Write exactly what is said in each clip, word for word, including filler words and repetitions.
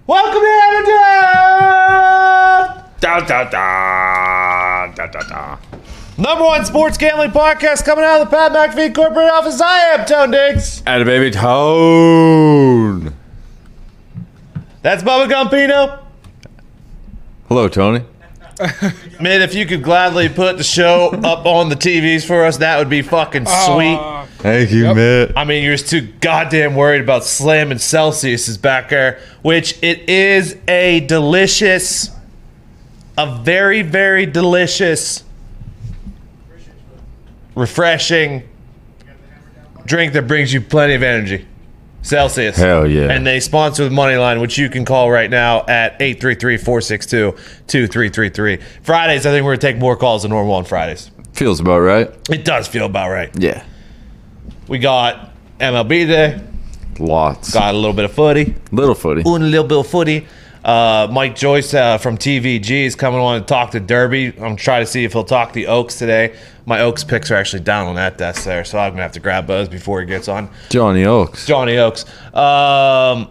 Welcome to Everton! Da, da, da, da, da, da. Number one sports gambling podcast coming out of the Pat McAfee corporate office. I am Tone Diggs. And a baby Tone. That's Bubba Gumpino. Hello, Tony. Man, if you could gladly put the show up on the T Vs for us, that would be fucking sweet. Uh, Thank you, Yep. Mitt. I mean, you're just too goddamn worried about slamming Celsius back there, which it is a delicious, a very, very delicious, refreshing drink that brings you plenty of energy. Celsius. Hell yeah. And they sponsor the Moneyline, which you can call right now at eight three three, four six two, two three three three. Fridays, I think we're going to take more calls than normal on Fridays. Feels about right. It does feel about right. Yeah. We got M L B today. Lots. Got a little bit of footy. Little footy. Doing a little bit of footy. Uh, Mike Joyce uh, from T V G is coming on to talk to Derby. I'm trying to see if he'll talk the Oaks today. My Oaks picks are actually down on that desk there, so I'm going to have to grab those before he gets on. Johnny Oaks. Johnny Oaks. Um,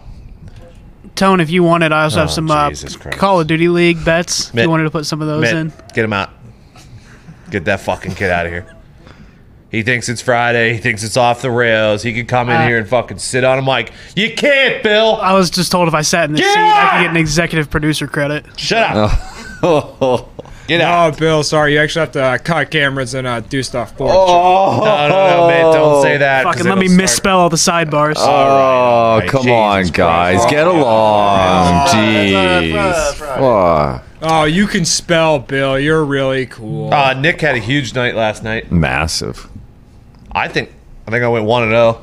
Tone, if you wanted, I also have Oh, some uh, Jesus Christ. Call of Duty League bets. If Mitt. you wanted to put some of those Mitt, in. get him out. Get that fucking kid out of here. He thinks it's Friday. He thinks it's off the rails. He could come in Uh, here and fucking sit on a mic. You can't, Bill. I was just told if I sat in the Yeah! seat, I could get an executive producer credit. Shut up. Oh. Get out. Oh, Bill, sorry. You actually have to uh, cut cameras and uh, do stuff for No, no, no, man. Don't say that. 'cause Fucking let me it'll start- misspell all the sidebars. Oh, all right. come Jesus on, Christ. guys. Get along. Jeez. Wow. Oh, you can spell, Bill. You're really cool. Uh, Nick had a huge night last night. Massive. I think I think I went one and zero.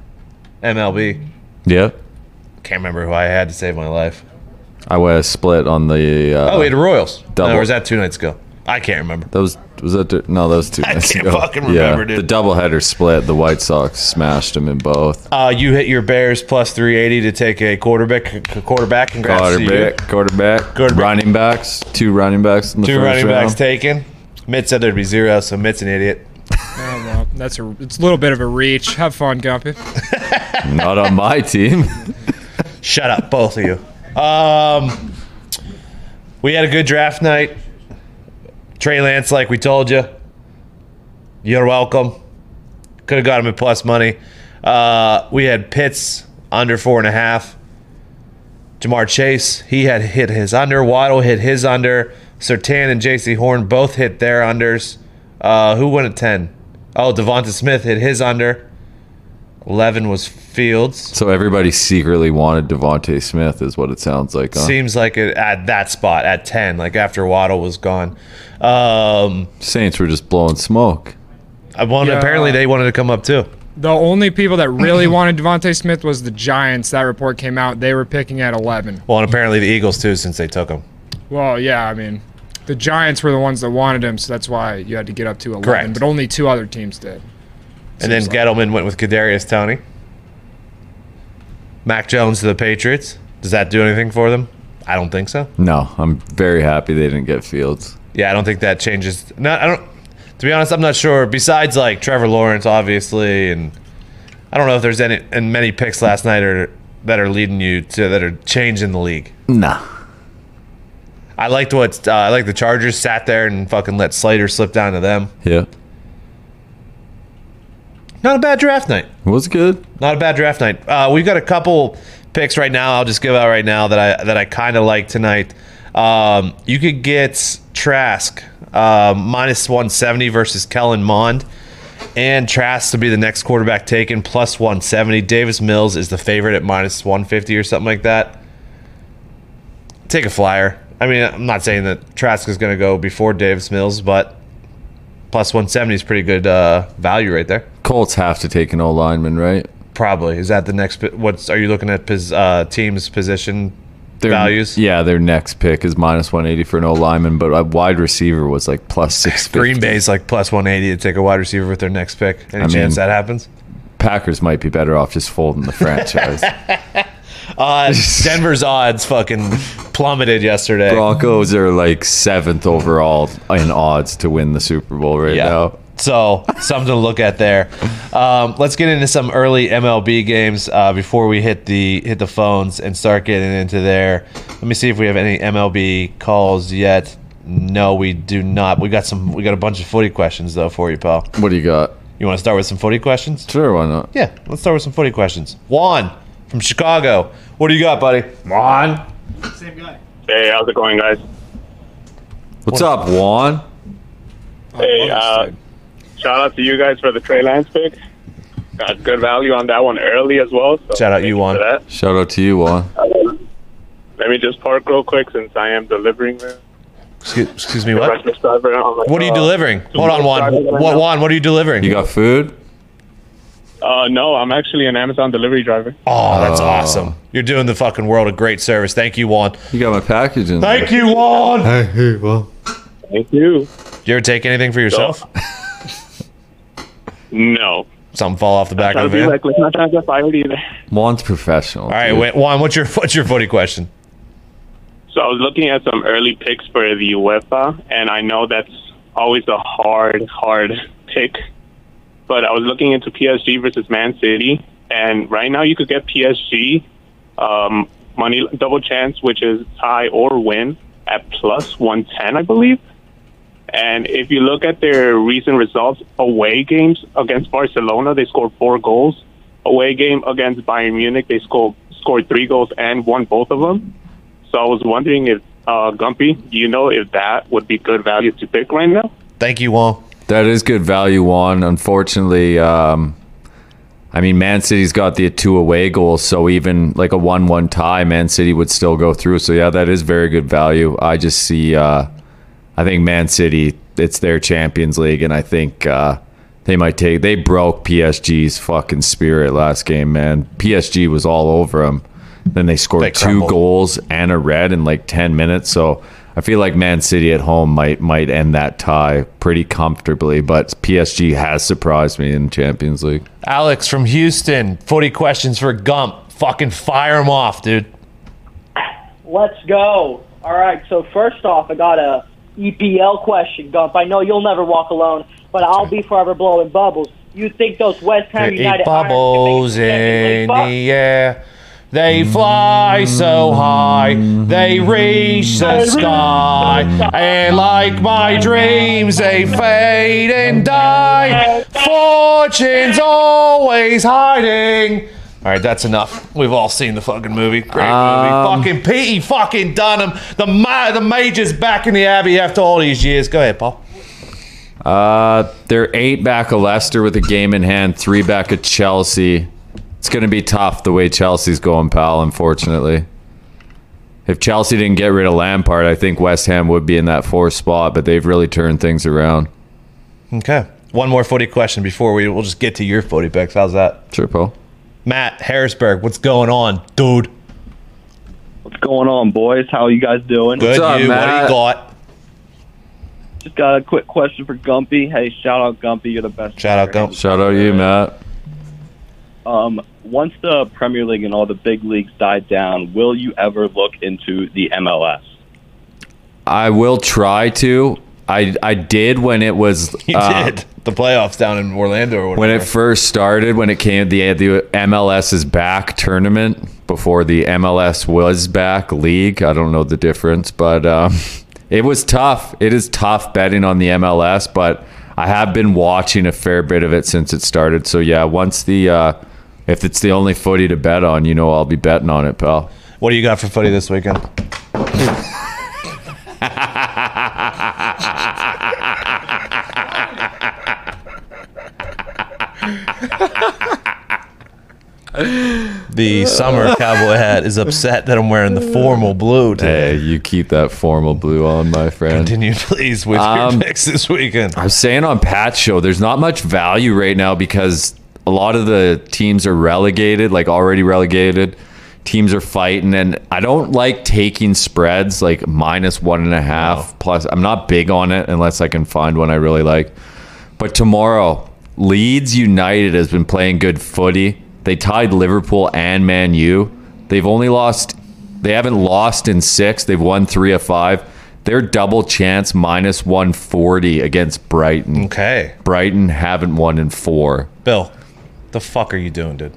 M L B. Yep. Can't remember who I had to save my life. I went a split on the. Uh, Oh, we had the Royals. double. No, or was that two nights ago? I can't remember. That was was that the- no that was two I nights can't ago. fucking remember, yeah, dude. the doubleheader split. The White Sox smashed them in both. Uh, you hit your Bears plus three eighty to take a quarterback. Quarterback. Congrats to you. Quarterback, quarterback, Quarterback. running backs, two running backs in the Two first running round. backs taken. Mitt said there'd be zero, so Mitt's an idiot. Oh, well, that's a it's a little bit of a reach. Have fun, Gumpy. Not on my team. Shut up, both of you. Um, we had a good draft night. Trey Lance, like we told you. You're welcome. Could have got him at plus money. Uh, we had Pitts under four and a half. Jamar Chase, he had hit his under. Waddle hit his under. Surtain and J C Horn both hit their unders. Uh, who went at ten? Oh, Devonta Smith hit his under. eleven was Fields. So everybody secretly wanted Devontae Smith, is what it sounds like. Huh? Seems like it at that spot at ten, like after Waddle was gone. Um, Saints were just blowing smoke. I wanted, Yeah. apparently they wanted to come up too. The only people that really wanted Devontae Smith was the Giants. That report came out. They were picking at eleven. Well, and apparently the Eagles too, since they took him. Well, yeah, I mean, the Giants were the ones that wanted him, so that's why you had to get up to eleven. Correct. But only two other teams did. And then Seems like. Gettleman went with Kadarius Toney. Mac Jones to the Patriots. Does that do anything for them? I don't think so. No, I'm very happy they didn't get Fields. Yeah, I don't think that changes. No, I don't. To be honest, I'm not sure. Besides, like Trevor Lawrence, obviously, and I don't know if there's any and many picks last night are that are leading you to that are changing the league. Nah. I liked what uh, I like. The Chargers sat there and fucking let Slater slip down to them. Yeah. Not a bad draft night. It was good. Not a bad draft night. Uh, we've got a couple picks right now. I'll just give out right now that I that I kind of like tonight. Um, you could get Trask uh, minus one seventy versus Kellen Mond, and Trask to be the next quarterback taken plus one seventy. Davis Mills is the favorite at minus one fifty or something like that. Take a flyer. I mean, I'm not saying that Trask is going to go before Davis Mills, but plus one seventy is pretty good uh, value right there. Colts have to take an O lineman, right? Probably. Is that the next? pi- What's are you looking at? Pos, uh, team's position Their, values. Yeah, their next pick is minus one eighty for an O lineman, but a wide receiver was like plus six fifty. Green Bay's like plus one eighty to take a wide receiver with their next pick. Any I mean- chance that happens? Packers might be better off just folding the franchise. Uh, Denver's odds fucking plummeted yesterday. Broncos are like seventh overall in odds to win the Super Bowl right Yeah. now. So something to look at there. Um, let's get into some early M L B games uh, before we hit the hit the phones and start getting into there. Let me see if we have any M L B calls yet. No, we do not. We got some. We got a bunch of footy questions though for you, pal. What do you got? You want to start with some footy questions? Sure, why not? Yeah, let's start with some footy questions. Juan from Chicago. What do you got, buddy? Juan. Same guy. Hey, how's it going, guys? What's up, Juan? Hey, uh, shout out to you guys for the Trey Lance pick. Got good value on that one early as well. So Shout out thank you, Juan. for that. Shout out to you, Juan. Uh, let me just park real quick since I am delivering the Excuse, excuse me, what? breakfast driver. I'm like, What are you uh, delivering? Hold on, Juan. What, Juan, what are you delivering? You got food? Uh, no, I'm actually an Amazon delivery driver. Oh, that's Oh. awesome. You're doing the fucking world a great service. Thank you, Juan. You got my package in Thank you, Juan. Hey, hey, well. Thank you. You ever take anything for yourself? No. Something fall off the back Trying of to the be van? like, let's not try to get fired either. Juan's professional. All right, dude. wait, Juan, what's your what's your footy question? So I was looking at some early picks for the UEFA, and I know that's always a hard, hard pick. But I was looking into P S G versus Man City, and right now you could get P S G um, money double chance, which is tie or win, at plus one ten, I believe. And if you look at their recent results, away games against Barcelona, they scored four goals. Away game against Bayern Munich, they scored scored three goals and won both of them. So I was wondering if, uh, Gumpy, do you know if that would be good value to pick right now? Thank you, Juan. That is good value, Juan. Unfortunately, um, I mean, Man City's got the two away goals, so even like a one one tie, Man City would still go through. So, yeah, that is very good value. I just see, uh, I think Man City, it's their Champions League, and I think uh, they might take, they broke P S G's fucking spirit last game, man. P S G was all over them. Then they scored They two crumbled. goals and a red in like ten minutes. So I feel like Man City at home might might end that tie pretty comfortably. But P S G has surprised me in Champions League. Alex from Houston. footy questions for Gump. Fucking fire him off, dude. Let's go. All right, so first off, I got a E P L question, Gump. I know you'll never walk alone, but I'll be forever blowing bubbles. You think those West Ham There United eat bubbles Irons can make it to the in Champions League the air. They fly so high, they reach the sky, and like my dreams, they fade and die. Fortune's always hiding. All right, that's enough. We've all seen the fucking movie. Great Um, movie. Fucking Petey fucking Dunham. The ma- the major's back in the Abbey after all these years. Go ahead, Paul. Uh, they're eight back of Leicester with a game in hand, three back of Chelsea. It's going to be tough the way Chelsea's going, pal, unfortunately. If Chelsea didn't get rid of Lampard, I think West Ham would be in that fourth spot, but they've really turned things around. Okay. One more footy question before we we'll just get to your footy picks. How's that? Sure, Paul. Matt Harrisburg, what's going on, dude? What's going on, boys? How you guys doing? Good, What's up, you. What do Matt? you got? Just got a quick question for Gumpy. Hey, shout out Gumpy, you're the best. Shout out, player. Gump. Shout out you, Matt. Um, once the Premier League and all the big leagues died down, will you ever look into the M L S? I will try to. I I did when it was You uh, did. The playoffs down in Orlando or whatever. when it first started, when it came the the M L S is back tournament before the M L S was back league. I don't know the difference, but um, it was tough. It is tough betting on the M L S, but I have been watching a fair bit of it since it started. So yeah, once the uh, if it's the only footy to bet on, you know I'll be betting on it, pal. What do you got for footy this weekend? The summer cowboy hat is upset that I'm wearing the formal blue today. Hey, you keep that formal blue on, my friend. Continue, please, with Um, your picks this weekend. I was saying on Pat's show, there's not much value right now because a lot of the teams are relegated, like already relegated. Teams are fighting, and I don't like taking spreads like minus one and a half plus. I'm not big on it unless I can find one I really like. But tomorrow, Leeds United has been playing good footy. They tied Liverpool and Man U. They've only lost, they haven't lost in six. They've won three of five. They're double chance minus one forty against Brighton. Okay. Brighton haven't won in four. Bill, the fuck are you doing, dude?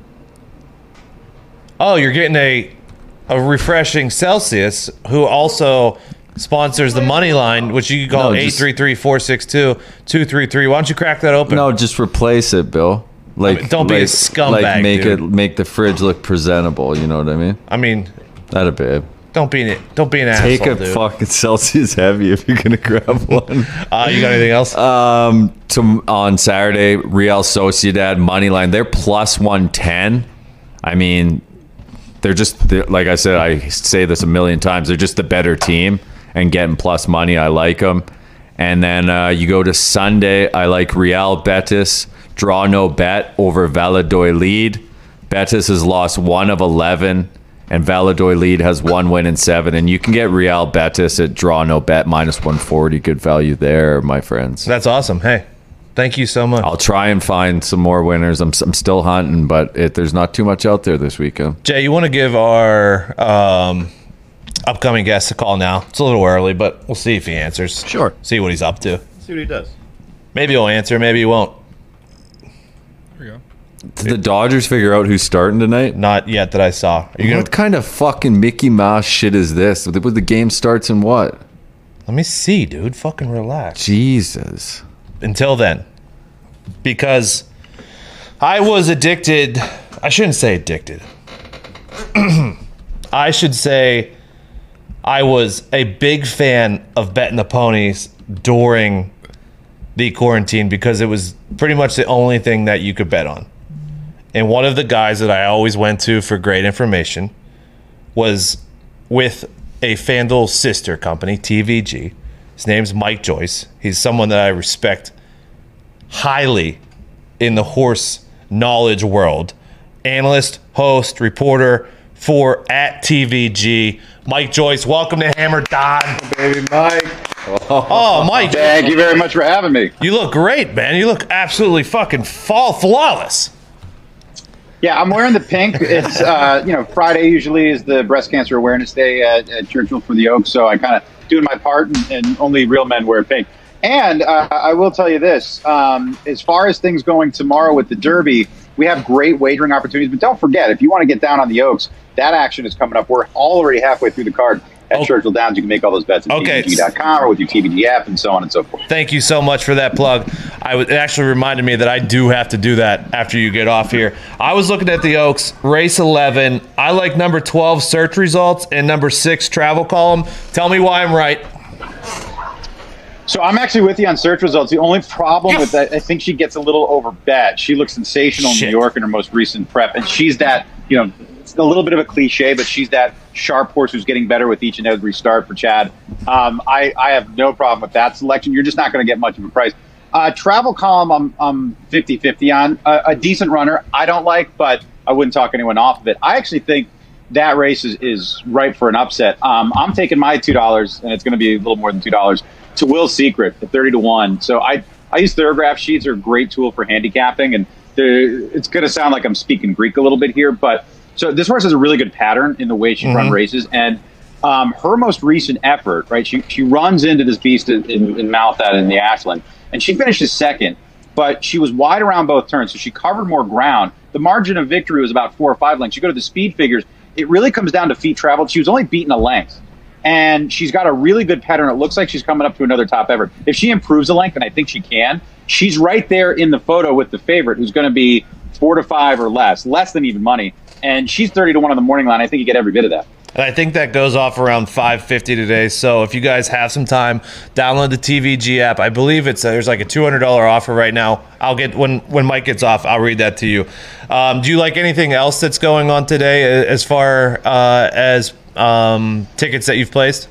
Oh, you're getting a a refreshing Celsius, who also sponsors the money line, which you can call No, eight just- three three, four six two, two three three. Why don't you crack that open? No, just replace it, Bill. Like, mean, don't be a like, scumbag, Like, make dude. it, make the fridge look presentable. You know what I mean? I mean, That a babe. don't be an, don't be an Take asshole, a dude. fucking Celsius heavy if you're gonna grab one. Uh, you got anything else? Um, to, on Saturday, Real Sociedad money line. They're plus one ten. I mean, they're just they're, like I said. I say this a million times. They're just the better team, and getting plus money, I like them. And then uh, you go to Sunday. I like Real Betis draw no bet over Valladolid. Betis has lost one of eleven. And Valladolid has one win in seven. And you can get Real Betis at draw no bet minus one forty. Good value there, my friends. That's awesome. Hey, thank you so much. I'll try and find some more winners. I'm, I'm still hunting, but it, there's not too much out there this weekend. Jay, you want to give our um, upcoming guest a call now? It's a little early, but we'll see if he answers. Sure. See what he's up to. See what he does. Maybe he'll answer, maybe he won't. There we go. Did the Dodgers figure out who's starting tonight? Not yet that I saw. Are you gonna, What kind of fucking Mickey Mouse shit is this? The, the game starts in what? let me see, dude. Fucking relax. Jesus. Until then, because I was addicted. I shouldn't say addicted. I should say I was a big fan of betting the ponies during the quarantine because it was pretty much the only thing that you could bet on. And one of the guys that I always went to for great information was with a FanDuel sister company, T V G. His name's Mike Joyce. He's someone that I respect highly in the horse knowledge world. Analyst, host, reporter for at T V G. Mike Joyce, welcome to Hammer Don. Baby Mike. Oh, Mike. Thank you very much for having me. You look great, man. You look absolutely fucking fall flawless. Yeah, I'm wearing the pink. It's, uh, you know, Friday usually is the Breast Cancer Awareness Day at, at Churchill for the Oaks, so I kind of doing my part, and, and only real men wear pink. And uh, I will tell you this, um, as far as things going tomorrow with the Derby, we have great wagering opportunities, but don't forget, if you want to get down on the Oaks, that action is coming up. We're already halfway through the card at Oh. Churchill Downs. You can make all those bets at Okay. T V G dot com or with your T V G app and so on and so forth. Thank you so much for that plug. I was, it actually reminded me that I do have to do that after you get off here. I was looking at the Oaks, race eleven. I like number twelve, search results, and number six, travel column. Tell me why I'm right. So I'm actually with you on search results. The only problem with that, I think she gets a little overbet. She looks sensational in Shit. New York in her most recent prep, and she's that, you know, it's a little bit of a cliche, but she's that sharp horse who's getting better with each and every start for Chad. Um, I, I have no problem with that selection. You're just not going to get much of a price. Uh, travel column, I'm, I'm fifty-fifty on. A, a decent runner, I don't like, but I wouldn't talk anyone off of it. I actually think that race is, is ripe for an upset. Um, I'm taking my two dollars, and it's going to be a little more than two dollars, to Will Secret at thirty to one. So I, I use Thorograph sheets. They're a great tool for handicapping, and it's going to sound like I'm speaking Greek a little bit here, but so this horse has a really good pattern in the way she mm-hmm. runs races, and um, her most recent effort, right? She she runs into this beast in, in, in Malthat in the Ashland, and she finishes second, but she was wide around both turns, so she covered more ground. The margin of victory was about four or five lengths. You go to the speed figures, it really comes down to feet traveled. She was only beaten a length, and she's got a really good pattern. It looks like she's coming up to another top ever. If she improves a length, and I think she can, she's right there in the photo with the favorite, who's going to be four to five or less, less than even money. And she's thirty to one on the morning line. I think you get every bit of that. And I think that goes off around five fifty today. So if you guys have some time, download the T V G app. I believe it's a, there's like a two hundred dollars offer right now. I'll get when when Mike gets off, I'll read that to you. Um, do you like anything else that's going on today as far uh, as um, tickets that you've placed?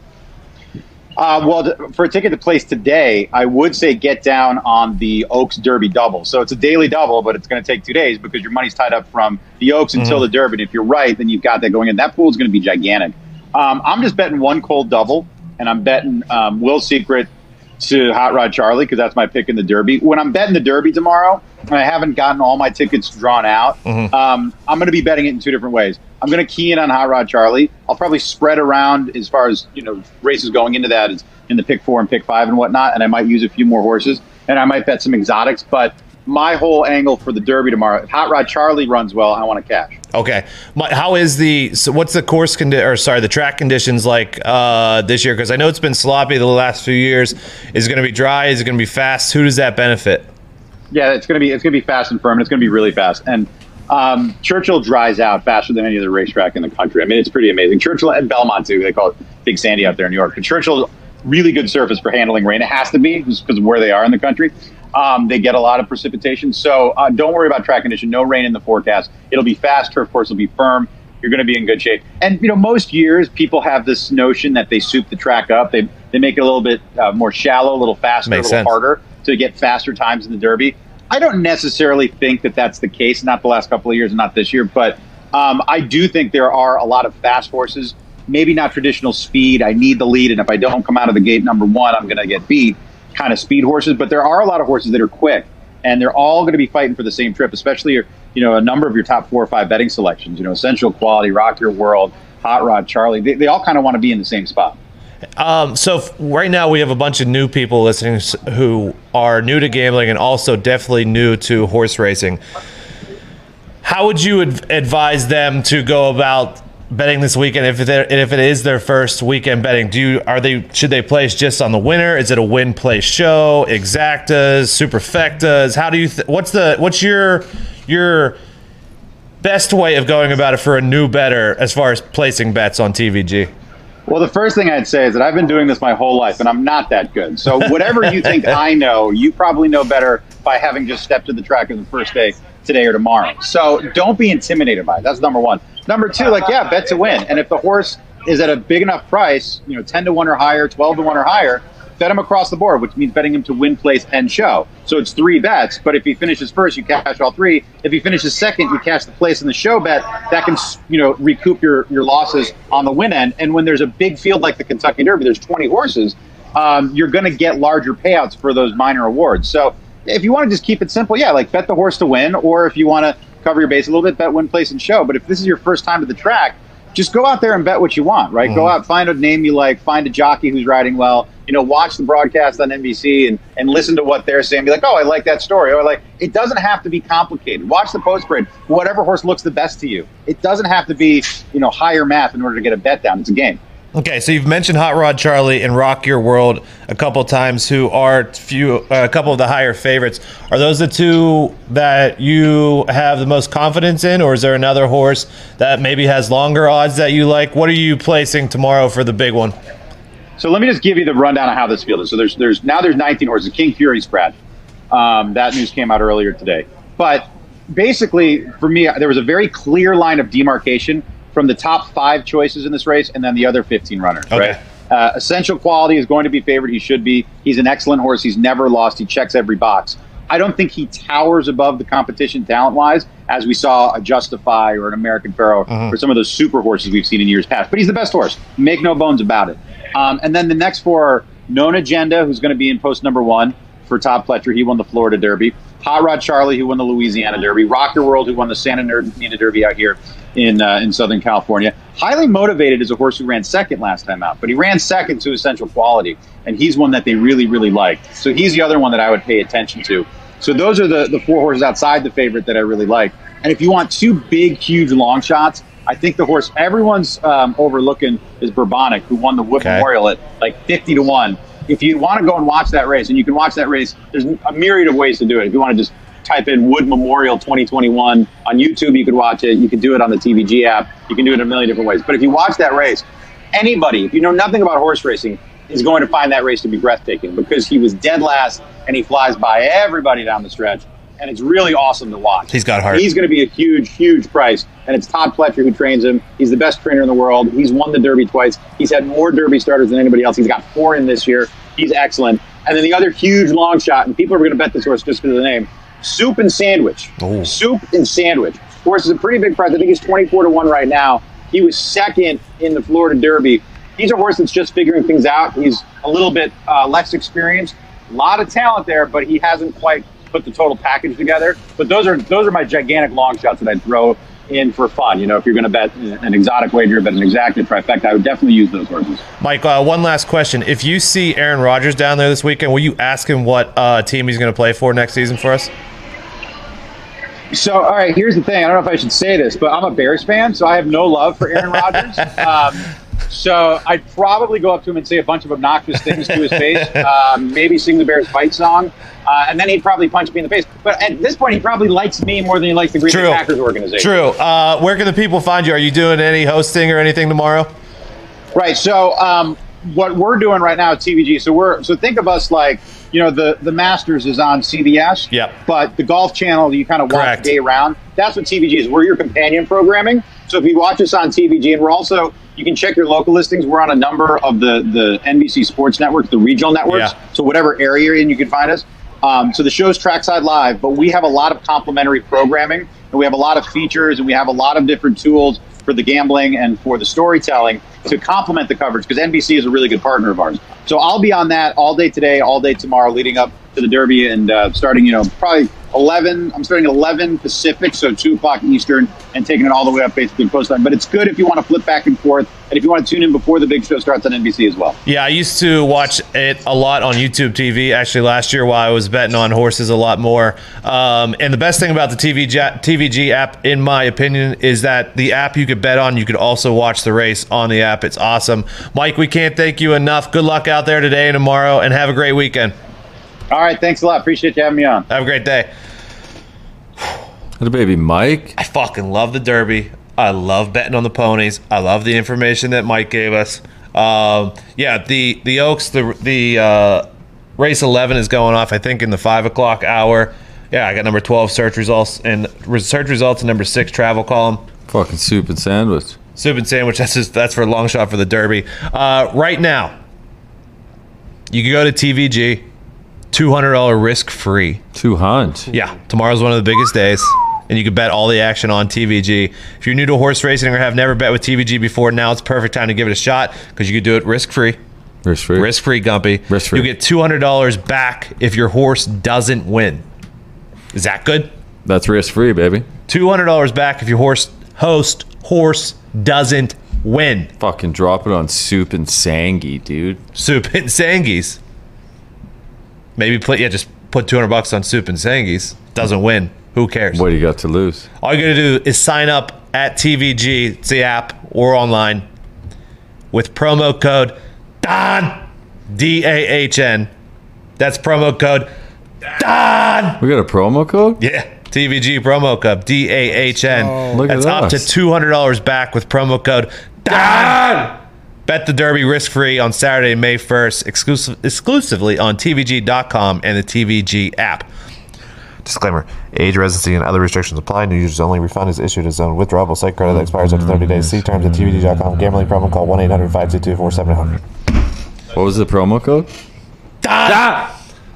Uh, well, for a ticket to place today, I would say get down on the Oaks Derby double. So it's a daily double, but it's going to take two days because your money's tied up from the Oaks mm-hmm. until the Derby. And if you're right, then you've got that going in. That pool is going to be gigantic. Um, I'm just betting one cold double, and I'm betting um, Will Secret to Hot Rod Charlie because that's my pick in the Derby. When I'm betting the Derby tomorrow, and I haven't gotten all my tickets drawn out, Mm-hmm. um, I'm going to be betting it in two different ways. I'm going to key in on Hot Rod Charlie. I'll probably spread around as far as, you know, races going into that is in the pick four and pick five and whatnot, and I might use a few more horses, and I might bet some exotics. But my whole angle for the Derby tomorrow, if Hot Rod Charlie runs well, I want to cash. Okay. My, how is the so what's the course condi- or sorry the track conditions like uh, this year? Because I know it's been sloppy the last few years. Is it going to be dry? Is it going to be fast? Who does that benefit? Yeah, it's gonna be it's gonna be fast and firm, and it's gonna be really fast. And um, Churchill dries out faster than any other racetrack in the country. I mean, it's pretty amazing. Churchill and Belmont too. They call it Big Sandy out there in New York. But Churchill's really good surface for handling rain. It has to be just because of where they are in the country. Um, they get a lot of precipitation, so uh, don't worry about track condition. No rain in the forecast. It'll be fast. Turf course will be firm. You're going to be in good shape. And you know, most years people have this notion that they soup the track up. They they make it a little bit uh, more shallow, a little faster, Makes a little sense. harder to get faster times in the Derby. I don't necessarily think that that's the case. Not the last couple of years, and not this year, but um, I do think there are a lot of fast horses. Maybe not traditional speed. I need the lead, and if I don't come out of the gate number one, I'm going to get beat. Kind of speed horses, but there are a lot of horses that are quick, and they're all going to be fighting for the same trip, especially your, you know, a number of your top four or five betting selections. You know, Essential Quality, Rock Your World, Hot Rod Charlie. They, they all kind of want to be in the same spot. Um, so f- right now we have a bunch of new people listening s- who are new to gambling and also definitely new to horse racing. How would you adv- advise them to go about betting this weekend if it if it is their first weekend betting? Do you are they should they place just on the winner? Is it a win play show, exactas, superfectas? How do you th- what's the what's your your best way of going about it for a new bettor as far as placing bets on T V G? Well, the first thing I'd say is that I've been doing this my whole life, and I'm not that good. So whatever you think I know, you probably know better by having just stepped to the track on the first day, today or tomorrow. So don't be intimidated by it. That's number one. Number two, like, yeah, bet to win. And if the horse is at a big enough price, you know, ten to one or higher, twelve to one or higher, bet him across the board, which means betting him to win, place, and show. So it's three bets, but if he finishes first, you cash all three. If he finishes second, you cash the place and the show bet. That can, you know, recoup your, your losses on the win end. And when there's a big field like the Kentucky Derby, there's twenty horses, um, you're going to get larger payouts for those minor awards. So if you want to just keep it simple, yeah, like bet the horse to win, or if you want to cover your base a little bit, bet win, place, and show. But if this is your first time to the track, just go out there and bet what you want, right? Mm-hmm. Go out, find a name you like, find a jockey who's riding well, you know, watch the broadcast on N B C and, and listen to what they're saying. Be like, oh, I like that story. Or like, it doesn't have to be complicated. Watch the post parade. Whatever horse looks the best to you. It doesn't have to be, you know, higher math in order to get a bet down. It's a game. Okay, so you've mentioned Hot Rod Charlie and Rock Your World a couple times, who are few, uh, a couple of the higher favorites. Are those the two that you have the most confidence in, or is there another horse that maybe has longer odds that you like? What are you placing tomorrow for the big one? So let me just give you the rundown of how this field is. So there's there's now there's nineteen horses. King Fury scratched. Um, that news came out earlier today. But basically, for me, there was a very clear line of demarcation from the top five choices in this race and then the other fifteen runners, Okay. right? Uh, Essential Quality is going to be favored. He should be. He's an excellent horse. He's never lost. He checks every box. I don't think he towers above the competition talent-wise, as we saw a Justify or an American Pharaoh Mhm. or some of those super horses we've seen in years past. But he's the best horse. Make no bones about it. Um, and then the next four are Known Agenda, who's going to be in post number one for Todd Pletcher. He won the Florida Derby. Hot Rod Charlie, who won the Louisiana Derby. Rock Your World, who won the Santa Anita Derby out here in uh, in Southern California. Highly Motivated is a horse who ran second last time out, but he ran second to Essential Quality, and he's one that they really, really like. So he's the other one that I would pay attention to. So those are the, the four horses outside the favorite that I really like. And if you want two big, huge long shots, I think the horse everyone's um, overlooking is Bourbonic, who won the Wood Okay. Memorial at like fifty to one. If you want to go and watch that race, and you can watch that race, there's a myriad of ways to do it. If you want to just type in Wood Memorial twenty twenty-one on YouTube, you could watch it. You could do it on the T V G app. You can do it in a million different ways. But if you watch that race, anybody, if you know nothing about horse racing, is going to find that race to be breathtaking, because he was dead last and he flies by everybody down the stretch. And it's really awesome to watch. He's got heart. He's going to be a huge, huge price. And it's Todd Pletcher who trains him. He's the best trainer in the world. He's won the Derby twice. He's had more Derby starters than anybody else. He's got four in this year. He's excellent. And then the other huge long shot, and people are going to bet this horse just because of the name, Soup and Sandwich. Ooh. Soup and Sandwich. Horse is a pretty big price. I think he's twenty-four to one right now. He was second in the Florida Derby. He's a horse that's just figuring things out. He's a little bit uh, less experienced. A lot of talent there, but he hasn't quite put the total package together. But those are those are my gigantic long shots that I'd throw in for fun. You know, if you're going to bet an exotic wager, bet an exacted trifecta, I would definitely use those horses. Mike, uh, one last question. If you see Aaron Rodgers down there this weekend, will you ask him what uh, team he's going to play for next season for us? So, all right, here's the thing. I don't know if I should say this, but I'm a Bears fan, so I have no love for Aaron Rodgers. Um, so I'd probably go up to him and say a bunch of obnoxious things to his face, um, maybe sing the Bears fight song, uh, and then he'd probably punch me in the face. But at this point, he probably likes me more than he likes the Green Bay Packers organization. True. Uh, where can the people find you? Are you doing any hosting or anything tomorrow? Right. So um, what we're doing right now at T V G, so we're so think of us like, you know, the, the Masters is on C B S, yep. but the Golf Channel you kind of watch Correct. day round. That's what T V G is. We're your companion programming. So if you watch us on T V G, and we're also, you can check your local listings. We're on a number of the, the N B C sports networks, the regional networks. Yeah. So whatever area you're in, you can find us. Um, so the show's Trackside Live, but we have a lot of complementary programming, and we have a lot of features, and we have a lot of different tools for the gambling and for the storytelling to complement the coverage, because N B C is a really good partner of ours. So I'll be on that all day today, all day tomorrow, leading up to the Derby, and uh, starting, you know, probably eleven. I'm starting at eleven Pacific, so two o'clock Eastern, and taking it all the way up basically post time. But it's good if you want to flip back and forth, and if you want to tune in before the big show starts on N B C as well. Yeah, I used to watch it a lot on YouTube T V, actually last year while I was betting on horses a lot more. Um, and the best thing about the T V G, T V G app, in my opinion, is that the app you could bet on, you could also watch the race on the app. It's awesome. Mike, we can't thank you enough. Good luck out there today and tomorrow, and have a great weekend. All right, thanks a lot. Appreciate you having me on. Have a great day. Little baby Mike. I fucking love the Derby. I love betting on the ponies. I love the information that Mike gave us. Um, yeah, the the Oaks, the the uh, race eleven is going off, I think, in the five o'clock hour. Yeah, I got number twelve search results, and search results and number six travel column. Fucking soup and sandwich. Soup and sandwich. That's just, that's for a long shot for the Derby. Uh, right now, you can go to T V G, two hundred dollars risk free. two hundred. Yeah, tomorrow's one of the biggest days, and you can bet all the action on T V G. If you're new to horse racing or have never bet with T V G before, now it's perfect time to give it a shot, because you can do it risk free. Risk free. Risk free, Gumpy. Risk free. You get two hundred dollars back if your horse doesn't win. Is that good? That's risk free, baby. two hundred dollars back if your horse host horse doesn't win. Fucking drop it on Soup and Sangy, dude. Soup and Sangies. Maybe put yeah, just put two hundred bucks on Soup and Sangies. Doesn't win. Who cares? What do you got to lose? All you gotta do is sign up at T V G, it's the app or online, with promo code DON, D A H N. That's promo code DON. We got a promo code? Yeah, T V G promo code D A H N. Oh, look at That's up to us. two hundred dollars back with promo code DON. Bet the Derby risk-free on Saturday, May first, exclusive, exclusively on T V G dot com and the T V G app. Disclaimer: age, residency, and other restrictions apply. New users only. Refund is issued as on withdrawable site credit that expires after thirty days. See terms at T V G dot com. Gambling problem, call one eight hundred five two two four seven zero zero. What was the promo code? DON.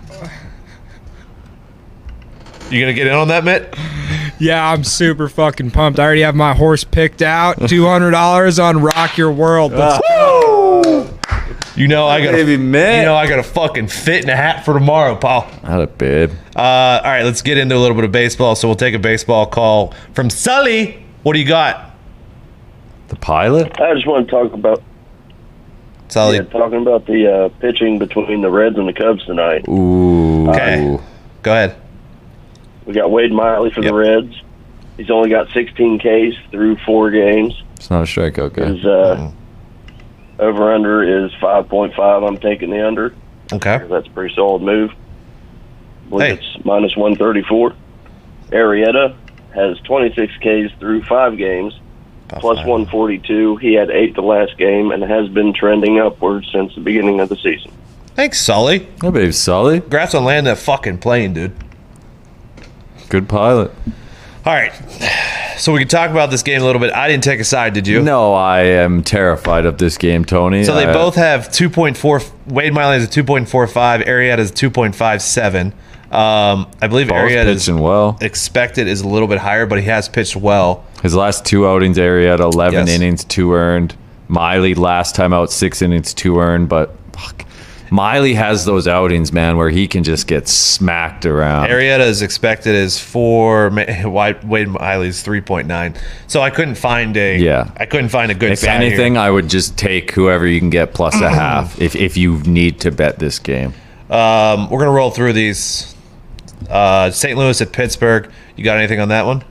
You gonna get in on that, Mitt? Yeah, I'm super fucking pumped. I already have my horse picked out. two hundred dollars on Rock Your World. Let's You know I got Baby You Mitt. know I got a fucking fit in a hat for tomorrow, Paul. Not a bib. Uh, all right, let's get into a little bit of baseball. So we'll take a baseball call from Sully. What do you got, The pilot? I just want to talk about Sully? yeah, talking about the uh, pitching between the Reds and the Cubs tonight. Ooh. Okay. Go ahead. We got Wade Miley for Yep. the Reds. He's only got sixteen Ks through four games. It's not a strikeout guy. His uh, over under is five point five. I'm taking the under. Okay. That's a pretty solid move. I believe Hey. it's minus one thirty-four. Arrieta has twenty-six Ks through five games, plus five. one forty-two. He had eight the last game and has been trending upwards since the beginning of the season. Thanks, Sully. Oh, baby, Sully. Congrats on landing that fucking plane, dude. Good pilot. All right. So we can talk about this game a little bit. I didn't take a side, did you? No, I am terrified of this game, Tony. So they I- both have two point four. Wade Miley has a two point four five. Arrieta has a two point five seven. Um, I believe both Arrieta's pitching well. expected is a little bit higher, but he has pitched well. His last two outings, Arrieta, eleven Yes. innings, two earned. Miley last time out, six innings, two earned. But fuck, Miley has those outings, man, where he can just get smacked around. Arrieta is expected as four. Wade Miley's three point nine. So I couldn't find a. Yeah. I couldn't find a good. If side anything, here. I would just take whoever you can get plus a half if if you need to bet this game. Um, we're gonna roll through these. Uh, Saint Louis at Pittsburgh. You got anything on that one?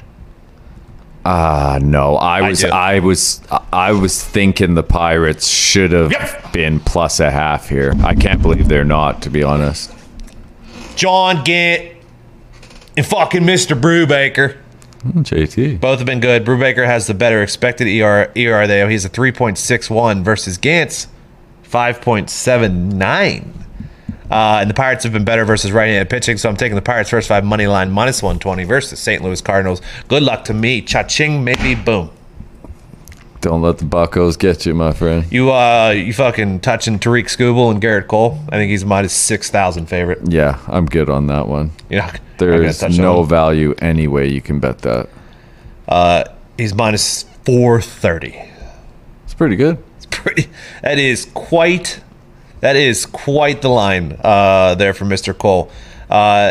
Ah, uh, no. I I was do. I, was I was thinking the Pirates should have Yep. been plus a half here. I can't believe they're not, to be honest. John Gant and fucking Mister Brubaker. J T. Both have been good. Brubaker has the better expected E R. E R though. He's a three point six one versus Gant's five point seven nine. Uh, and the Pirates have been better versus right-handed pitching, so I'm taking the Pirates first five money line minus one twenty versus Saint Louis Cardinals. Good luck to me. Cha-ching, maybe boom. Don't let the Buccos get you, my friend. You uh, you fucking touching Tariq Skubal and Garrett Cole. I think he's minus six thousand favorite. Yeah, I'm good on that one. You're not, There not gonna is touch no him. value any way you can bet that. Uh, he's minus four thirty. It's pretty good. It's pretty. That is quite. That is quite the line uh, there for Mister Cole. Uh,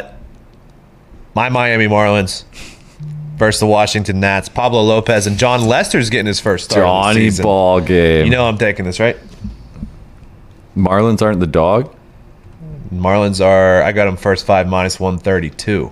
my Miami Marlins versus the Washington Nats. Pablo Lopez and John Lester's getting his first start of the Johnny season. ball game. You know I'm taking this, right? Marlins aren't the dog? Marlins are. I got them first five minus one thirty-two.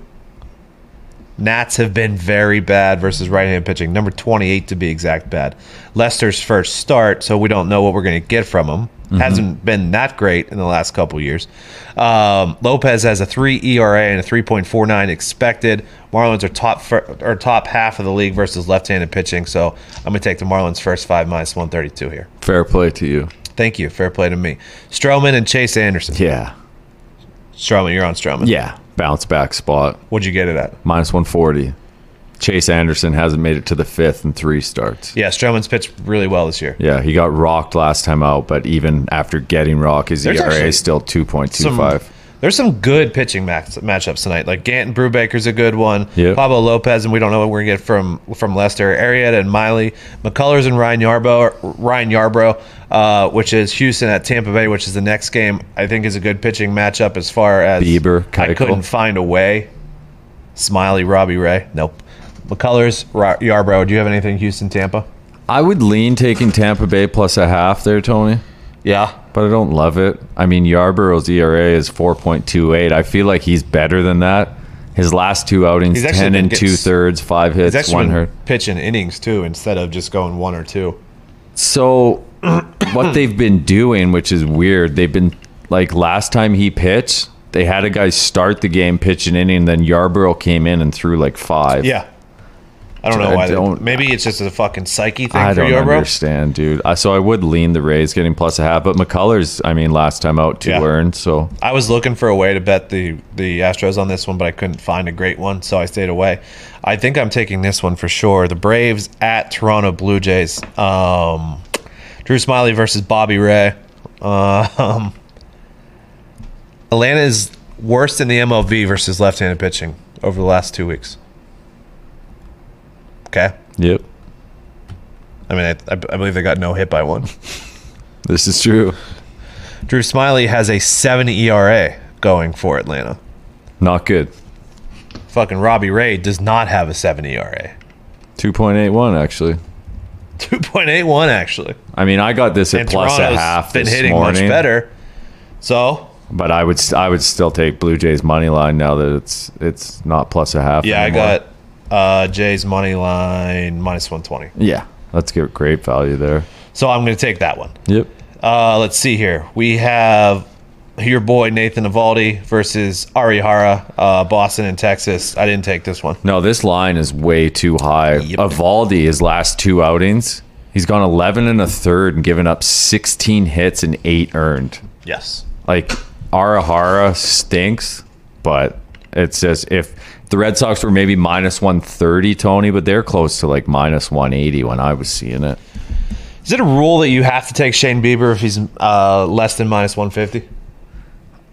Nats have been very bad versus right-hand pitching. Number twenty-eight to be exact bad. Lester's first start, so we don't know what we're going to get from him. Mm-hmm. Hasn't been that great in the last couple years. Um, Lopez has a three E R A and a three point four nine expected. Marlins are top fir- or top half of the league versus left-handed pitching, so I'm going to take the Marlins first five minus one thirty-two here. Fair play to you. Thank you. Fair play to me. Stroman and Chase Anderson. Yeah. Stroman, you're on Stroman. Yeah. Bounce back spot. What'd you get it at? Minus one forty. Chase Anderson hasn't made it to the fifth in three starts. Yeah, Stroman's pitched really well this year. Yeah, he got rocked last time out, but even after getting rocked, his There's E R A actually is still two point two five. Some, there's some good pitching match, matchups tonight. Like Gant and Brubaker's a good one. Yep. Pablo Lopez, and we don't know what we're going to get from from Lester. Arrieta and Miley. McCullers and Ryan Yarbrough, Ryan Yarbrough uh, which is Houston at Tampa Bay, which is the next game, I think is a good pitching matchup as far as Bieber, I Keuchel. couldn't find a way. Smiley, Robbie Ray. Nope. McCullers, Ra- Yarbrough. Do you have anything Houston, Tampa? I would lean taking Tampa Bay plus a half there, Tony. Yeah. But I don't love it. I mean, Yarborough's E R A is four point two eight. I feel like he's better than that. His last two outings, He's actually ten been and getting- two thirds, five He's hits, actually one been hurt. pitching innings, too, instead of just going one or two. So what they've been doing, which is weird, they've been, like, last time he pitched, they had a guy start the game, pitch an inning, and then Yarborough came in and threw, like, five. Yeah. I don't So know I why. they- don't- Maybe it's just a fucking psyche thing I for don't Yarbrough. understand, dude. I, so I would lean the Rays getting plus a half, but McCullers, I mean, last time out, two Yeah. earned, so I was looking for a way to bet the the Astros on this one, but I couldn't find a great one, so I stayed away. I think I'm taking this one for sure. The Braves at Toronto Blue Jays. Um, Drew Smiley versus Bobby Ray. Uh, um, Atlanta is worst in the M L B versus left-handed pitching over the last two weeks. Okay. yep, I mean, I, I believe they got no hit by one. this is true. Drew Smiley has a seven E R A going for Atlanta. Not good. Fucking Robbie Ray does not have a seven E R A. two point eight one, actually. two point eight one, actually. I mean, I got this at And plus Toronto's a half been this hitting morning, much better. So, but I would st- I would still take Blue Jays money line now that it's it's not plus a half. yeah, anymore. I got uh, Jay's money line minus one twenty. Yeah, let's get great value there. So I'm going to take that one. Yep. Uh, let's see here. We have your boy Nathan Eovaldi versus Arihara, uh, Boston and Texas. I didn't take this one. No, this line is way too high. Yep. Evaldi, his last two outings, he's gone eleven and a third and given up sixteen hits and eight earned. Yes. Like, Arihara stinks, but it's just if the Red Sox were maybe minus one thirty, Tony, but they're close to like minus one eighty when I was seeing it. Is it a rule that you have to take Shane Bieber if he's uh, less than minus one fifty?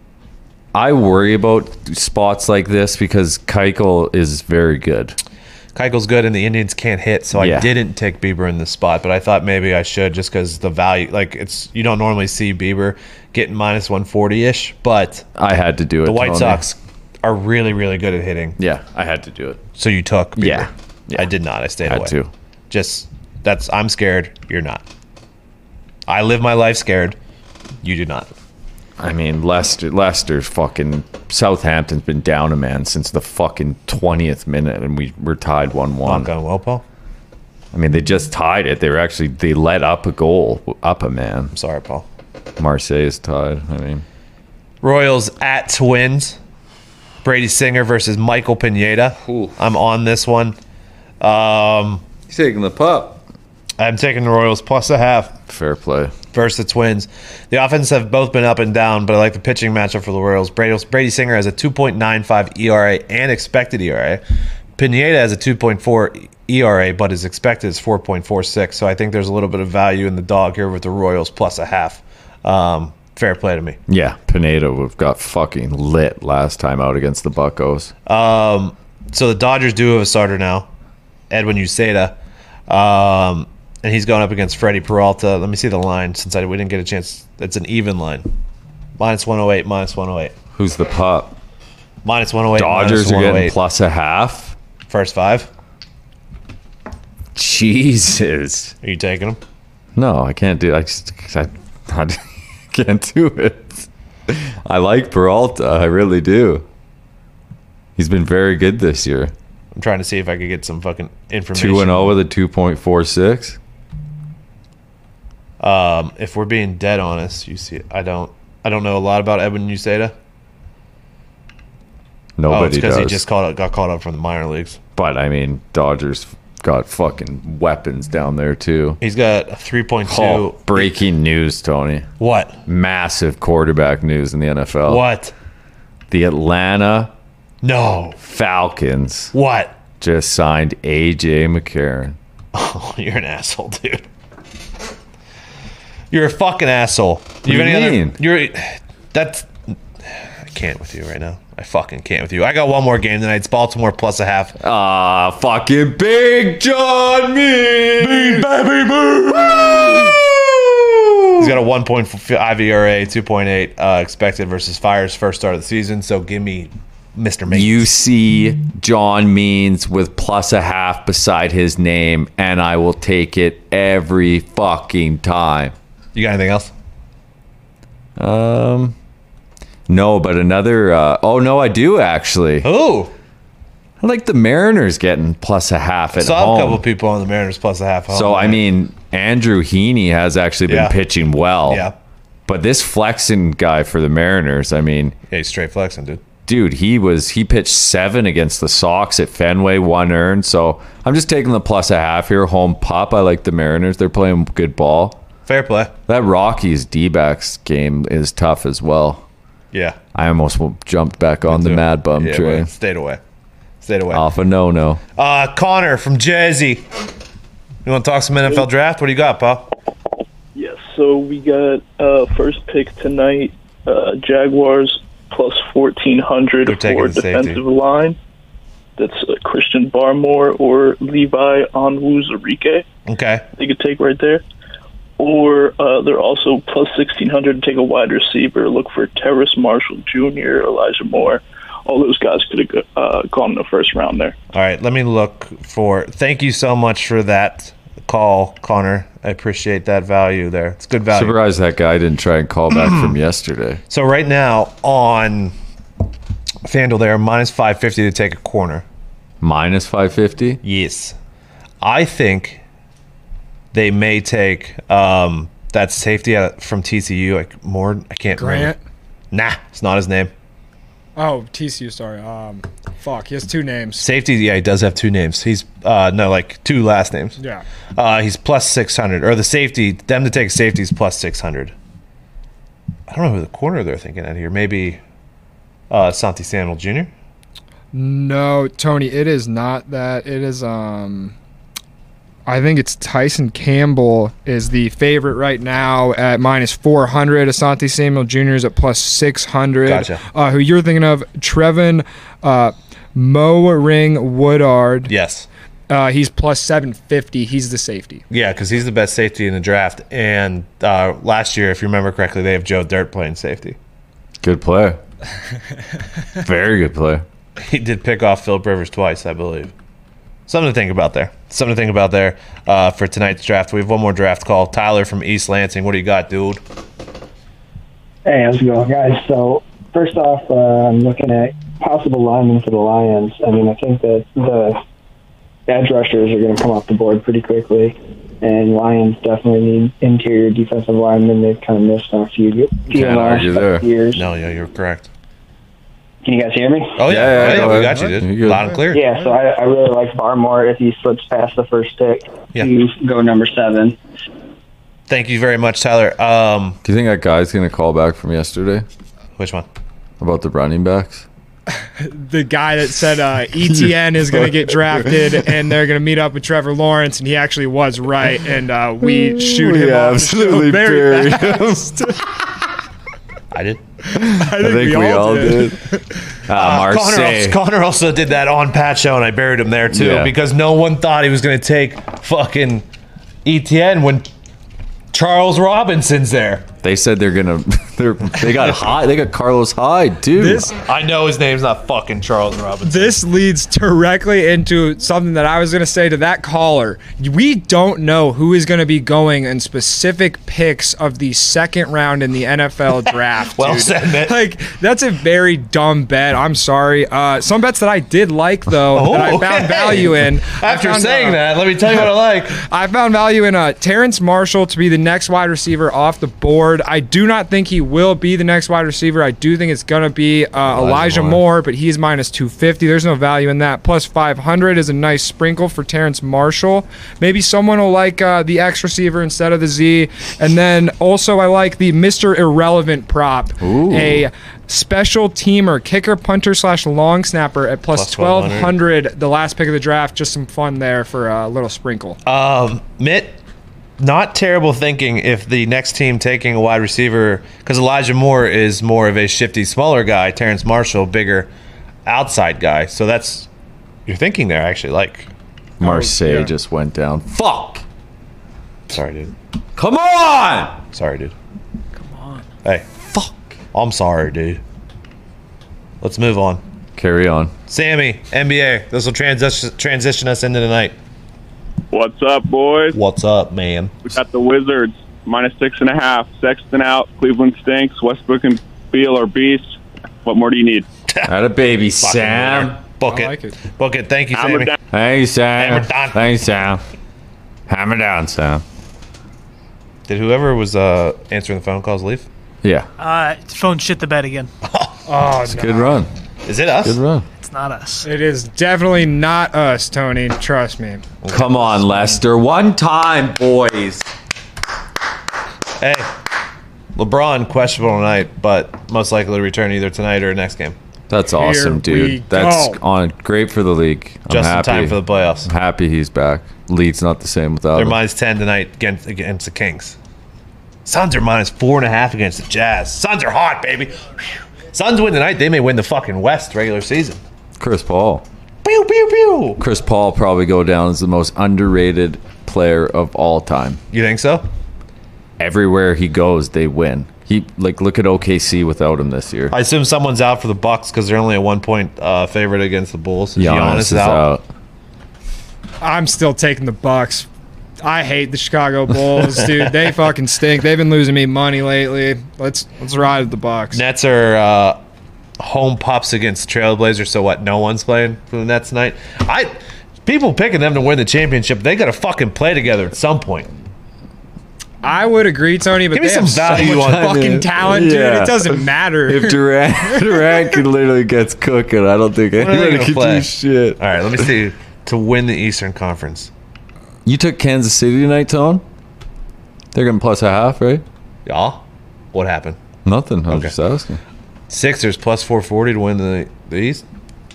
I worry about spots like this because Keuchel is very good. Keuchel's good, and the Indians can't hit, so Yeah. I didn't take Bieber in this spot, but I thought maybe I should just because the value, like it's you don't normally see Bieber getting minus one forty ish, but I had to do it. the White Tony. Sox are really, really good at hitting. Yeah, I had to do it. So you took Bieber. Yeah. Yeah. I did not. I stayed Had away. to. Just that's I'm scared. You're not. I live my life scared. You do not. I mean, Leicester, Leicester's fucking Southampton's been down a man since the fucking twentieth minute, and we were tied one one. Not going well, Paul. I mean, they just tied it. They were actually they let up a goal, up a man. I'm sorry, Paul. Marseille is tied. I mean, Royals at Twins. Brady Singer versus Michael Pineda. Ooh. I'm on this one. Um, he's taking the pup. I'm taking the Royals plus a half Fair play. versus the Twins. The offense have both been up and down, but I like the pitching matchup for the Royals. Brady, Brady Singer has a two point nine five E R A and expected E R A. Pineda has a two point four E R A, but his expected is four point four six. So I think there's a little bit of value in the dog here with the Royals plus a half. Um, fair play to me. Yeah, Pineda would got fucking lit last time out against the Buccos. Um, so the Dodgers do have a starter now, Edwin Uceda, um, and he's going up against Freddie Peralta. Let me see the line since I we didn't get a chance. It's an even line, minus one hundred eight, minus one hundred eight, Who's the pup? minus one hundred eight. Dodgers minus are getting one hundred eight. plus a half. First five. Jesus. Are you taking them? No, I can't do. I just I, I can't do it. I like Peralta. I really do. He's been very good this year. I'm trying to see if I could get some fucking information. Two and zero with a two point four six. Um, if we're being dead honest, you see, I don't, I don't know a lot about Edwin Uceda. Nobody oh, it's because does. he just caught, got caught up from the minor leagues. But I mean, Dodgers got fucking weapons down there too. He's got a three point two. Oh, breaking news, Tony. What? Massive quarterback news in the N F L. What? The Atlanta No. Falcons What? just signed A J McCarron. Oh, you're an asshole, dude. You're a fucking asshole. What do you any mean? Other, you're that's. I can't with you right now. I fucking can't with you. I got one more game tonight. It's Baltimore plus a half. Ah, fucking Big John me. Big baby boo. He's got a one point five E R A, two point eight uh, expected versus Fire's first start of the season. So give me Mister Mate. You see John Means with plus a half beside his name, and I will take it every fucking time. You got anything else? Um, no, but another. Uh, oh no, I do actually. Who? I like the Mariners getting plus a half at Saw home. a couple people on the Mariners plus a half. Home, so I man. mean, Andrew Heaney has actually been Yeah. pitching well. Yeah. But this flexing guy for the Mariners, I mean, Yeah, he's straight flexing, dude. dude, he was he pitched seven against the Sox at Fenway, one earned. So I'm just taking the plus a half here. Home pop. I like the Mariners. They're playing good ball. Fair play. That Rockies D-backs game is tough as well. Yeah. I almost jumped back on the too. Mad Bum Yeah, train. but stayed away. Stayed away. Off a no-no. Uh, Connor from Jersey. You want to talk some N F L draft? What do you got, pal? Yes, so we got uh, first pick tonight, uh, Jaguars plus fourteen hundred They're taking for the safety. defensive line. That's uh, Christian Barmore or Levi Onwuzurike. Okay. They could take right there. Or uh, they're also plus sixteen hundred to take a wide receiver. Look for Terrace Marshall Junior, Elijah Moore. All those guys could have uh, gone in the first round there. All right, let me look for. Thank you so much for that call, Connor. I appreciate that value there. It's good value. Surprised that guy didn't try and call back from yesterday. So right now on FanDuel, they're minus five fifty to take a corner. Minus five fifty? Yes, I think they may take um, that safety out from T C U. Like more, I can't Grant? remember. Nah, it's not his name. Oh, T C U, sorry. Um, fuck, he has two names. Safety, yeah, he does have two names. He's uh, no, like two last names. Yeah. Uh, he's plus six hundred, or the safety. Them to take safety is plus six hundred. I don't know who the corner they're thinking at here. Maybe uh, Santi Samuel Junior No, Tony, it is not that. It is, um, I think it's Tyson Campbell is the favorite right now at minus four hundred. Asante Samuel Junior is at plus six hundred. Gotcha. Uh, who you're thinking of, Trevin uh, Mo Ring Woodard. Yes. Uh, he's plus seven fifty. He's the safety. Yeah, because he's the best safety in the draft. And uh, last year, if you remember correctly, they have Joe Dirt playing safety. Good player. Very good player. He did pick off Philip Rivers twice, I believe. Something to think about there. Something to think about there uh, for tonight's draft. We have one more draft call. Tyler from East Lansing. What do you got, dude? Hey, how's it going, guys? So, first off, uh, I'm looking at possible linemen for the Lions. I mean, I think that the edge rushers are going to come off the board pretty quickly, and Lions definitely need interior defensive linemen. They've kind of missed on a few, few Can't argue there. years. No, yeah, you're correct. Can you guys hear me? Oh, yeah. Yeah, Yeah, yeah, yeah, go we ahead. got you, dude. You're good. Loud and clear. Yeah, so I, I really like Barmore if he slips past the first pick Yeah. to go number seven. Thank you very much, Tyler. Um, Do you think that guy's going to call back from yesterday which one? about the running backs? The guy that said uh, E T N is going to get drafted and they're going to meet up with Trevor Lawrence, and he actually was right, and uh, we shoot him We off the absolutely show very buried fast. I did. I think, I think we, all did. Uh, Uh, Connor, Marseille. also, Connor also did that on Pat Show, and I buried him there, too, Yeah. because no one thought he was going to take fucking E T N when Charles Robinson's there. They said they're gonna. They're they got Hyde. They got Carlos Hyde too. This I know his name's not fucking Charles Robinson. This leads directly into something that I was going to say to that caller. We don't know who is going to be going in specific picks of the second round in the N F L draft. Well dude. said, man. Like, that's a very dumb bet. I'm sorry. Uh, some bets that I did like, though, Oh, that I okay. found value in. I After found, saying uh, that, let me tell you what I like. I found value in uh, Terrence Marshall to be the next wide receiver off the board. I do not think he will be the next wide receiver. I do think it's going to be uh, Elijah, Moore. Moore, but he's minus two fifty. There's no value in that. Plus five hundred is a nice sprinkle for Terrence Marshall. Maybe someone will like uh, the X receiver instead of the Z. And then also I like the Mister Irrelevant prop. Ooh. A special teamer, kicker, punter, slash long snapper at plus, Plus twelve twelve hundred, the last pick of the draft. Just some fun there for a little sprinkle. Um, Mitt, not terrible thinking if the next team taking a wide receiver, because Elijah Moore is more of a shifty, smaller guy. Terrence Marshall, bigger outside guy. So that's you're thinking there, actually. Like, Marseille yeah. just went down. Fuck. sorry, dude. Come on. Sorry, dude. Come on. Hey, fuck. I'm sorry, dude. Let's move on. Carry on. Sammy, N B A. This will transition transition us into the night. What's up, boys? What's up, man? We got the Wizards minus six and a half. Sexton out. Cleveland stinks. Westbrook and Beal are beasts. What more do you need? Had a baby, Fucking Sam. winner. Book I it. like it. Book it. Thank you, Hammer Sammy. down. Hey, Sam. Hammer down. Thanks, Sam. Hammer down, Sam. Did whoever was uh, answering the phone calls leave? Yeah. Uh, phone shit the bed again. Oh, It's a good run. Is it us? Good run. It's not us. It is definitely not us, Tony. Trust me. Come on, Lester. One time, boys. Hey, LeBron questionable tonight, but most likely to return either tonight or next game. That's awesome, we dude. That's go. on great for the league. I'm Just in happy. time for the playoffs. I'm happy he's back. League's not the same without They're him. minus ten tonight against against the Kings. Suns are minus four and a half against the Jazz. Suns are hot, baby. Whew. Suns win tonight. They may win the fucking West regular season. Chris Paul. Pew pew pew. Chris Paul probably go down as the most underrated player of all time. You think so? Everywhere he goes, they win. He like look at O K C without him this year. I assume someone's out for the Bucks because they're only a one point uh, favorite against the Bulls. Giannis, Giannis is out. I'm still taking the Bucks. I hate the Chicago Bulls, dude. They fucking stink. They've been losing me money lately. Let's let's ride with the Bucks. Nets are uh, home pups against the Trailblazers. So what? No one's playing for the Nets tonight. I people picking them to win the championship. They got to fucking play together at some point. I would agree, Tony, but Give me they some have value so much on- fucking talent, dude. Yeah. It doesn't matter. If Durant Durant can literally gets cooking, I don't think are they anybody gonna can play? do shit. All right, let me see. To win the Eastern Conference. You took Kansas City tonight, Tone? They're getting plus a half, right? Yeah. What happened? Nothing. I was Okay. just asking. Sixers plus four forty to win the, the East.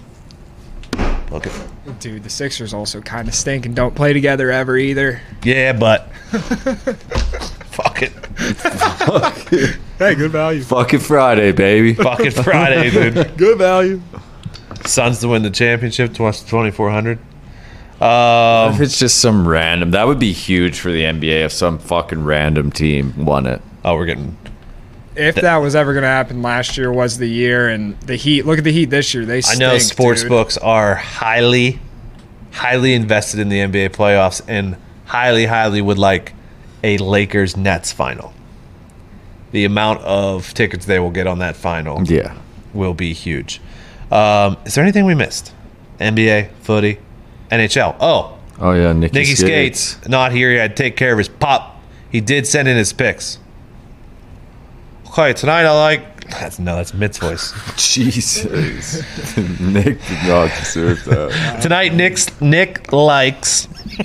Look at Dude, the Sixers also kind of stink and don't play together ever either. yeah, but fuck it. Hey, good value. Fucking Friday, baby. Fucking Friday, dude. Good value. Suns to win the championship, twenty-four hundred. Um, if it's just some random, that would be huge for the N B A if some fucking random team won it. Oh, we're getting. If that was ever going to happen, last year was the year, and the Heat. Look at the Heat this year. They stink, I know sports dude. books are highly, highly invested in the N B A playoffs, and highly, highly would like a Lakers Nets final. The amount of tickets they will get on that final, yeah, will be huge. Um, is there anything we missed? N B A, footy, N H L. Oh, oh yeah, Nicky, Nicky Skates. Skates not here. He had to take care of his pop. He did send in his picks. Okay, tonight I like. That's no, that's Mitt's voice. Jesus, Nick did not deserve that. Tonight, Nick's Nick likes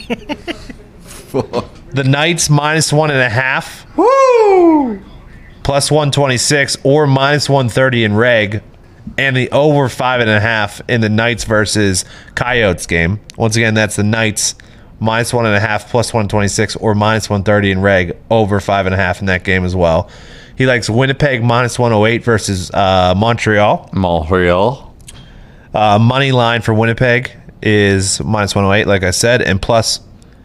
the Knights minus one and a half. Woo! Plus one twenty six or minus one thirty in reg, and the over five and a half in the Knights versus Coyotes game. Once again, that's the Knights minus one and a half, plus one twenty six or minus one thirty in reg, over five and a half in that game as well. He likes Winnipeg minus one oh eight versus uh, Montreal. Montreal. Uh, money line for Winnipeg is minus one oh eight, like I said, and plus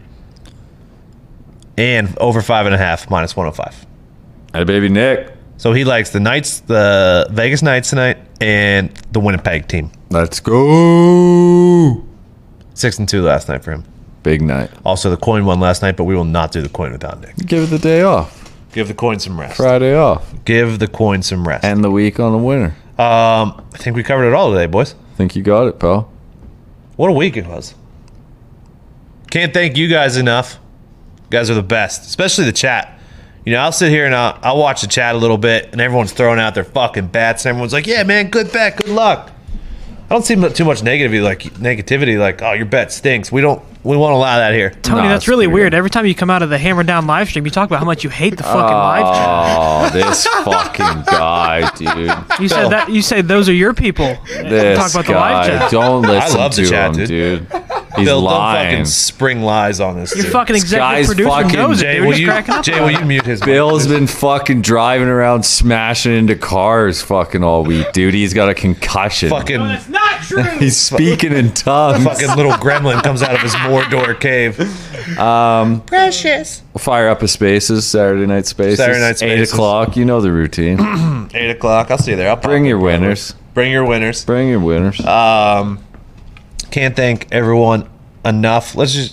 and over five and a half, minus one oh five. Hey, baby Nick. So he likes the Knights, the Vegas Knights tonight, and the Winnipeg team. Let's go. Six and two last night for him. Big night. Also, the coin won last night, but we will not do the coin without Nick. Give it the day off. Give the coin some rest. Friday off. Give the coin some rest. End the week on a winner. Um, I think we covered it all today, boys. Think you got it, pal. What a week it was. Can't thank you guys enough. You guys are the best, especially the chat. You know, I'll sit here and I'll, I'll watch the chat a little bit, and everyone's throwing out their fucking bats, and everyone's like, yeah, man, good bet, good luck. I don't see too much negativity, like negativity, like, oh, your bet stinks. We don't, we won't allow that here. Tony, No, that's it's really pretty weird. good. Every time you come out of the Hammer Down live stream, you talk about how much you hate the fucking live Oh, this fucking guy, dude. chat. You said that. You said those are your people. This talk about the live guy. chat. Don't listen love the to chat, him, dude. dude. He's Bill, don't lying. fucking spring lies on this. Your dude. fucking executive guy's producer fucking- knows it. Jay, Dude, will just you, cracking up. Jay, will you mute his mic, Bill's please? been fucking driving around smashing into cars fucking all week, dude. He's got a concussion. fucking, Not true. He's speaking in tongues. fucking little gremlin comes out of his Mordor cave. Um, Precious. We'll fire up a Spaces, Saturday Night Spaces. Saturday Night Eight Spaces. o'clock. You know the routine. Eight o'clock. I'll see you there. I'll pop Bring in your probably. winners. Bring your winners. Bring your winners. Um, can't thank everyone enough. Let's just.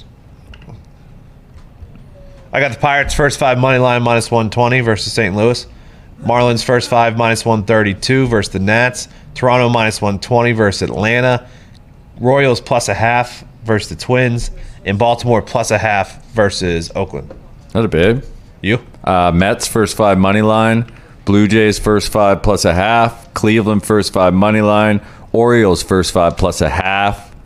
I got the Pirates first five money line minus one twenty versus Saint Louis. Marlins first five minus one thirty-two versus the Nats. Toronto minus one twenty versus Atlanta. Royals plus a half versus the Twins. And Baltimore plus a half versus Oakland. Not a bid. You? Uh, Mets first five money line. Blue Jays first five plus a half. Cleveland first five money line. Orioles first five plus a half.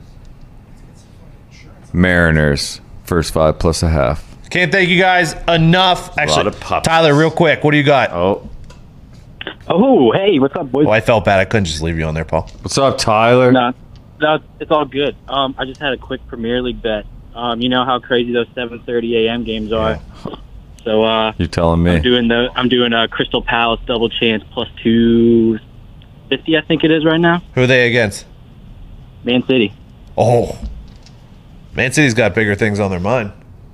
Mariners first five plus a half. Can't thank you guys enough. Actually, of puppies. Tyler, real quick, what do you got? Oh, Oh, hey, what's up, boys? Oh, I felt bad. I couldn't just leave you on there, Paul. what's up, Tyler? No, no, it's all good. Um, I just had a quick Premier League bet. Um, you know how crazy those seven thirty a.m. games are. So uh, You're telling me. I'm doing the I'm doing a Crystal Palace double chance plus two fifty. I think it is right now. Who are they against? Man City. Oh. Man City's got bigger things on their mind.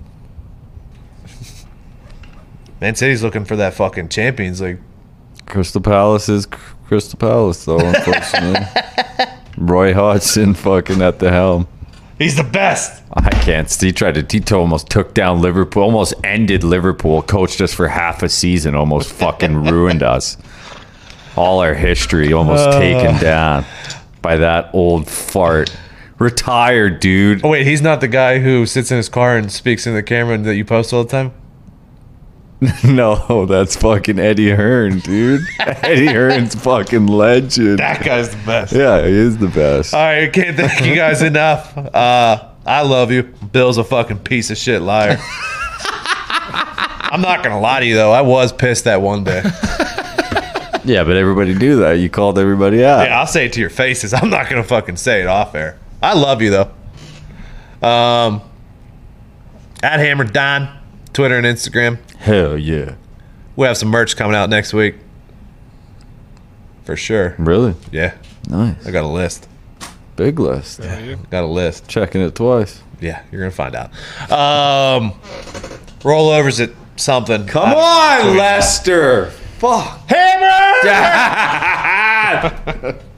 Man City's looking for that fucking Champions League. Crystal Palace is C- Crystal Palace, though, unfortunately. Roy Hodgson fucking at the helm. He's the best. I can't. He tried to. He to- almost took down Liverpool. Almost ended Liverpool. Coached us for half a season. Almost fucking ruined us. All our history almost Uh. taken down by that old fart. Retired, dude. Oh, wait, he's not the guy who sits in his car and speaks in the camera that you post all the time? No, that's fucking Eddie Hearn, dude. Eddie Hearn's fucking legend. That guy's the best. Yeah, he is the best. All right, can't thank you guys enough. Uh, I love you. Bill's a fucking piece of shit liar. I'm not going to lie to you, though. I was pissed that one day. Yeah, but everybody do that. You called everybody out. Yeah, I'll say it to your faces. I'm not going to fucking say it off air. I love you, though. Um, at Hammer Don, Twitter and Instagram. Hell yeah. We have some merch coming out next week. For sure. Really? Yeah. Nice. I got a list. Big list. Got a list. Checking it twice. Yeah, you're gonna find out. Um, rollovers at something. Come on, Lester. Fuck. Hammer!